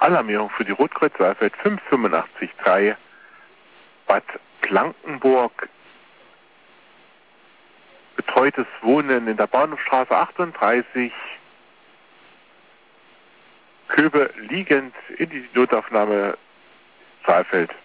Alarmierung für die Rotkreuz Saalfeld 5883 Bad Blankenburg. Betreutes Wohnen in der Bahnhofstraße 38. Köbe liegend in die Notaufnahme Saalfeld.